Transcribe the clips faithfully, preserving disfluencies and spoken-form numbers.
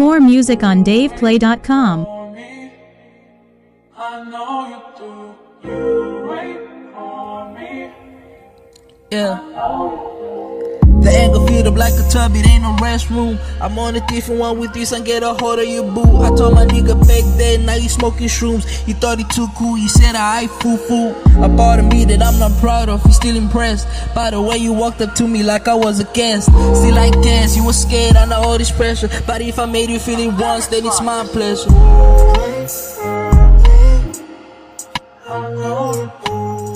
More music on dave play dot com. I know you do. You wait for me. Yeah. The anger filled up like a tub, it ain't no restroom. I'm on a different one with this and get a hold of your boo. I told my nigga back then, now you smoking shrooms. He thought he too cool, he said I foo foo. A part of me that I'm not proud of, he's still impressed by the way you walked up to me like I was a guest. Still like dance, you were scared under all this pressure, but if I made you feel it once, then it's my pleasure. I know you do.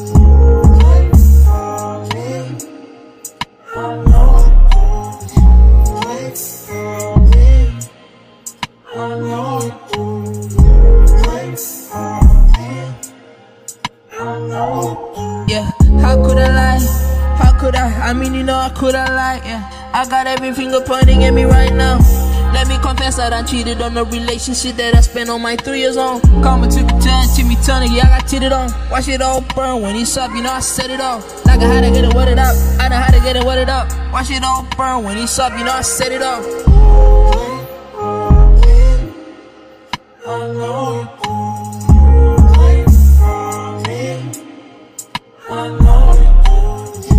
Yeah, how could I lie? How could I? I mean, you know, I could I lie? Yeah, I got every finger pointing at me right now. Let me confess that I cheated on the relationship that I spent on my three years on. Karma took a turn, to me turning, yeah, I got cheated on. Watch it all burn when it's up, you know, I set it off. Like I had to get it wetted up, I know how to get it wetted up. Watch it all burn when it's up, you know, I set it off. I know you do. I know you do.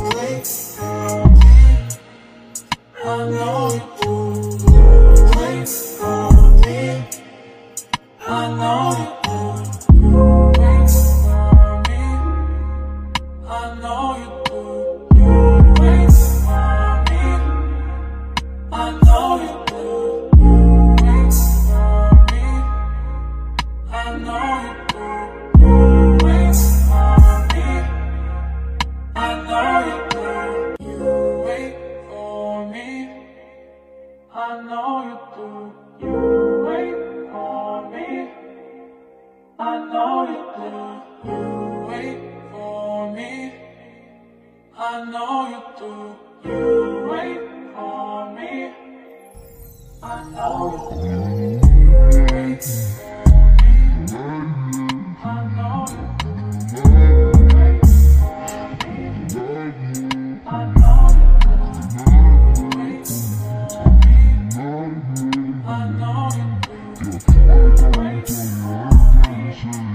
I know you do. I know you do. You wait for me. I know you do. You wait for me. I know you do. You wait for me. I know you do. You wait for me. I know you do. You wait for me. I know you do. You wait for me. I know you do. You wait for me. I know you do. You wait for me. I know you do. You wait for me. I know you do. You wait for me. I know you do. You wait for me. I know you do. You wait for me.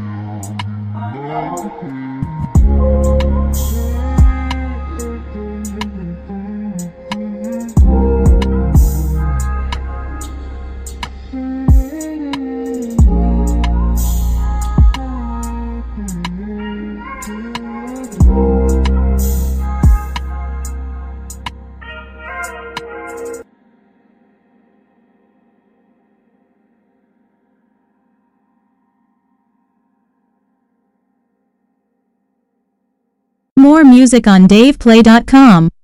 More music on dave play dot com.